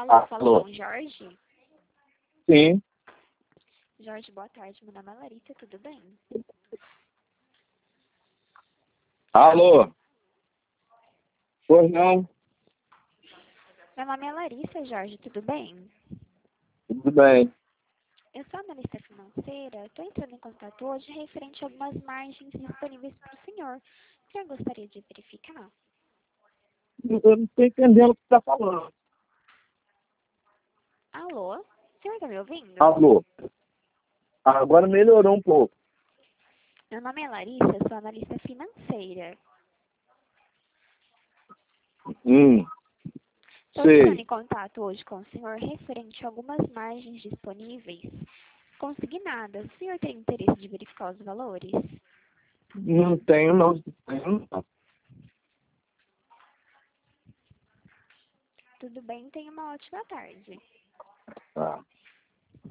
Alô, falo Alô? com o Jorge. Sim. Jorge, boa tarde. Meu nome é Larissa, tudo bem? Alô? Pois não? Meu nome é Larissa, Jorge, tudo bem? Tudo bem. Eu sou analista financeira, estou entrando em contato hoje referente a algumas margens disponíveis para o senhor. O senhor gostaria de verificar? Eu não estou entendendo o que você está falando. Alô? O senhor está me ouvindo? Alô? Agora melhorou um pouco. Meu nome é Larissa, sou analista financeira. Estou entrando Sei. em contato hoje com o senhor referente a algumas margens disponíveis consignadas. O senhor tem interesse de verificar os valores? Não tenho, não. Tenho, não. Tudo bem, tenha uma ótima tarde.